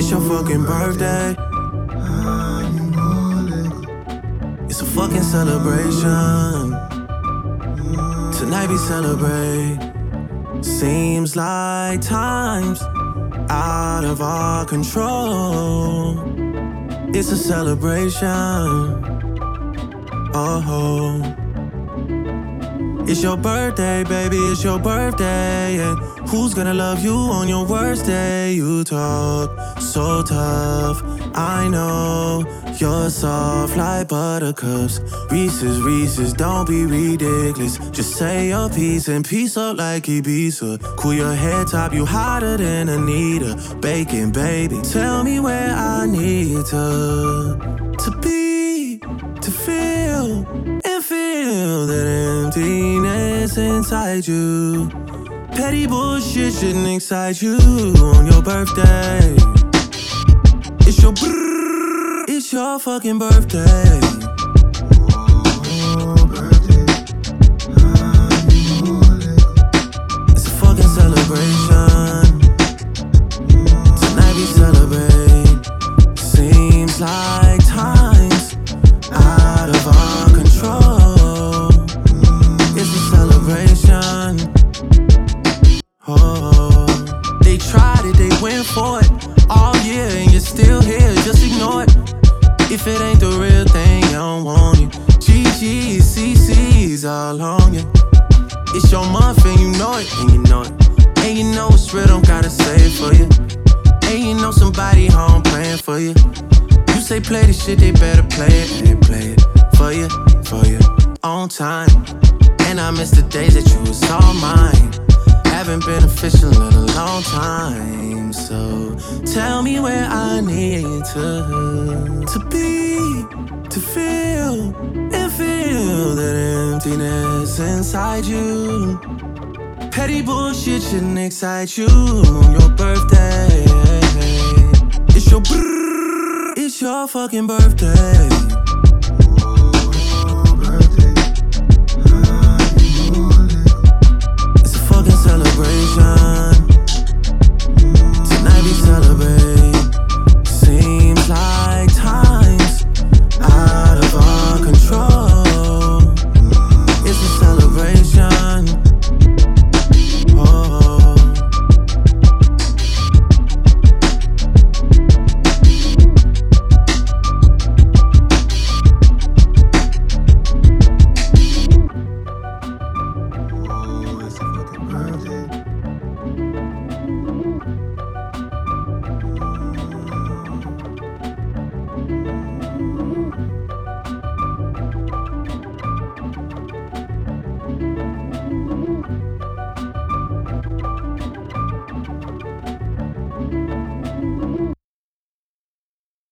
It's your fucking birthday. It's a fucking celebration. Tonight we celebrate. Seems like time's out of our control. It's a celebration. Oh, it's your birthday, baby, it's your birthday. And who's gonna love you on your worst day? You talk so tough, I know. You're soft like buttercups. Reese's, don't be ridiculous. Just say your piece and piece up like Ibiza. Cool your head top, you hotter than Anita. Bacon, baby, tell me where I need to be, to feel and feel that emptiness inside you. Petty bullshit shouldn't excite you on your birthday. It's your it's your fucking birthday. It's a fucking celebration. Tonight we celebrate. Seems like time's out of our control. It's a celebration. Oh, they tried it, they went for it all year, and you're still here. Just ignore it. If it ain't the real thing, you don't want it. GG's, CC's all on you. It's your month and you know it, and you know it. And you know it's real, don't gotta say it for you. And you know somebody home praying for you. You say play the shit, they better play it, and play it for you, on time. And I miss the days that you was all mine. Haven't been official in a long time, so tell me where I need to be, to feel and feel that emptiness inside you. Petty bullshit shouldn't excite you on your birthday. It's your fucking birthday.